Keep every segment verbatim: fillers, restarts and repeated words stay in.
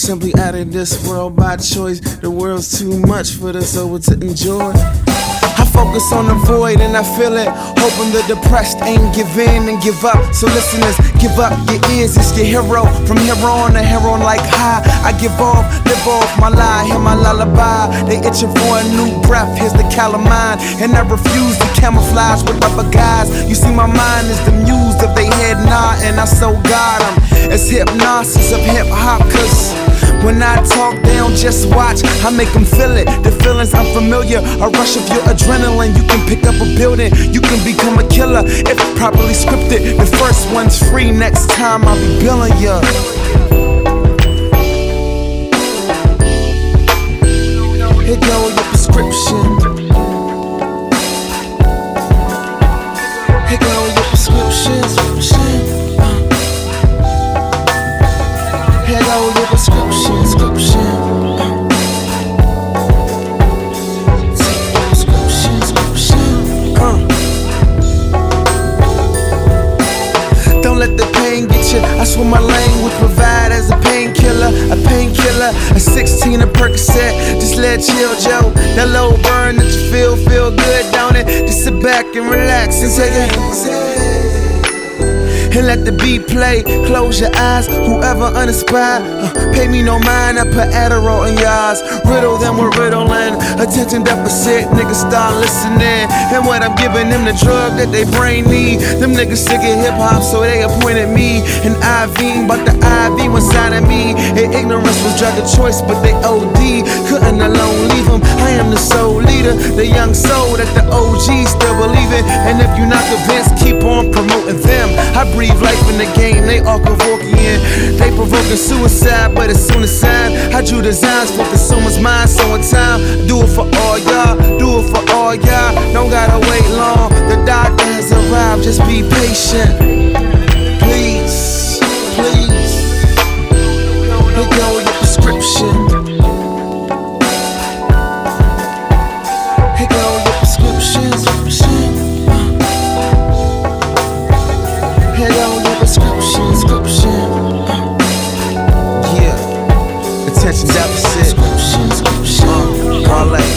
simply out of this world by choice. The world's too much for the soul to enjoy. I focus on the void and I feel it, hoping the depressed ain't give in and give up. So listeners, give up your ears, it's your hero. From here on to here on like high, I give off, live off my lie, hear my lullaby. They itching for a new breath, here's the calamine. And I refuse to camouflage with other guys. You see my mind is the muse of they head nod, and I so got them. It's hypnosis of hip hop, cause when I talk, they don't just watch, I make them feel it. The feeling's unfamiliar, a rush of your adrenaline. You can pick up a building, you can become a killer if properly scripted. The first one's free, next time I'll be billing ya. Here go your prescription. Here go your prescriptions. Here go your prescription, prescription. Take your prescription, prescription. Uh. Don't let the pain get you. I swear my language provide as a painkiller, a painkiller, a sixteen a Percocet. Just let chill, Joe. That low burn that you feel, feel good, don't it? Just sit back and relax and take it. And let the beat play, close your eyes, whoever uninspired, uh, pay me no mind, I put Adderall in your eyes. Riddle them with riddling, attention deficit, niggas start listening. And what I'm giving them the drug that they brain need. Them niggas sick of hip hop, so they appointed me an I V, but the I V was inside of me. And ignorance was drug of choice, but they O D, couldn't alone leave them. I am the soul leader, the young soul that the O Gs still believe in. And if you're not convinced, keep on promoting them. I breathe life in the game, they all Kevorkian. They provoking suicide, but it's soon a sign. I drew designs for consumers' minds, so in time, do it for all y'all, do it for all y'all. Don't gotta wait long, the doctor has arrived, just be patient. Please, please. Here go your prescription. Here go your prescriptions. Here go your prescription, prescription. Yeah, attention deficit. Prescription, prescription. Uh, parlay.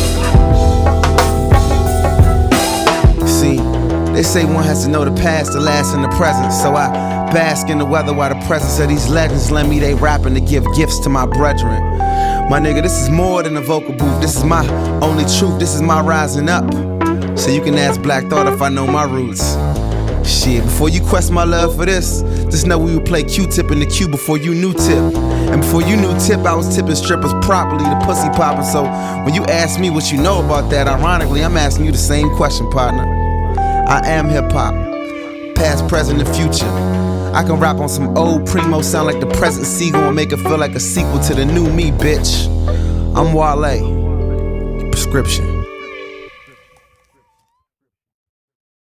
See, they say one has to know the past to last in the present. So I bask in the weather while the presence of these legends lend me they rapping to give gifts to my brethren. My nigga, this is more than a vocal booth. This is my only truth. This is my rising up. So you can ask Black Thought if I know my roots. Shit, before you question my love for this, just know we would play Q-Tip in the queue before you knew Tip. And before you knew Tip, I was tipping strippers properly, the pussy popping. So when you ask me what you know about that, ironically, I'm asking you the same question, partner. I am hip-hop, past, present, and future. I can rap on some old Primo, sound like the present Seagull, and make it feel like a sequel to the new me, bitch. I'm Wale, prescription.